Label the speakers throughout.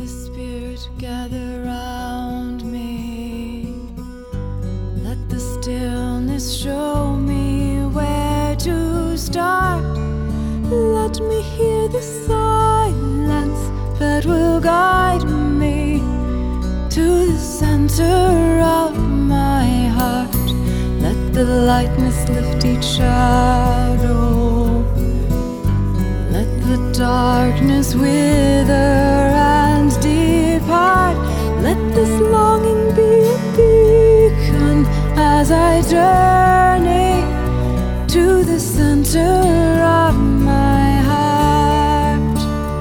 Speaker 1: the Spirit gather round me. Let the stillness show me where to start. Let me hear the silence that will guide me to the center of my heart. Let the lightness lift each shadow. Let the darkness wither and depart. Let this longing be a beacon as I journey to the center of my heart.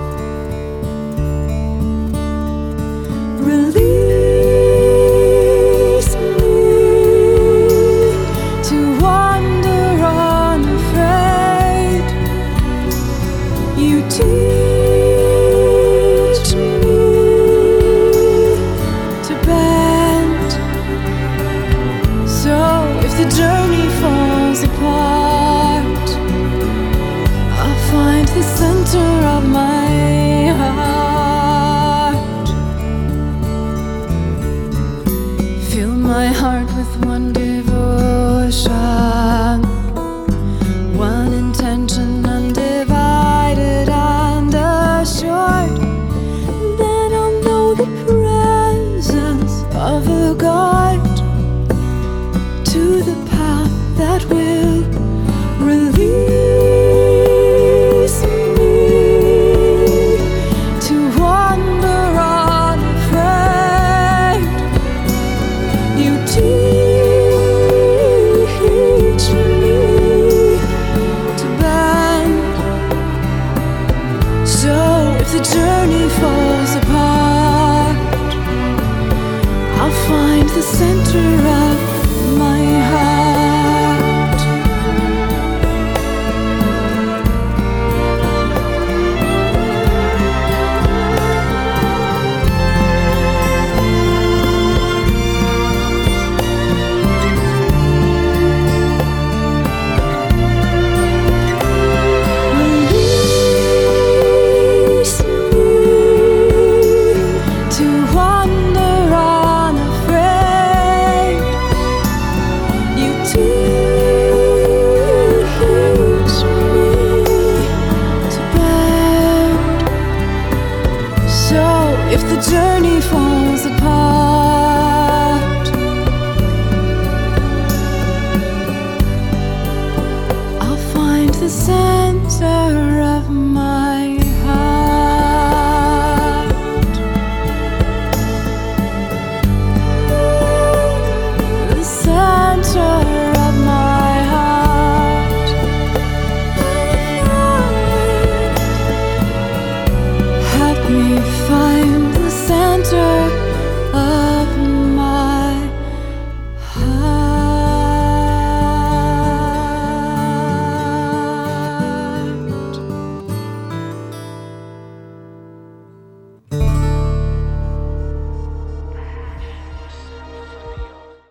Speaker 1: Release me to wander unafraid. You teach me to bend. So if the journey falls apart, I'll find the center of my heart. Fill my heart with one devotion, one intention undivided and assured. Then I'll know the presence of a guide to the path that will release me to wander unafraid. You teach me to bend. So if the journey falls apart, I'll find the center of my heart. Release me to wander unafraid. You teach me to bend. So if the journey falls apart, I'll find the center of my heart. The center of my heart. Help me find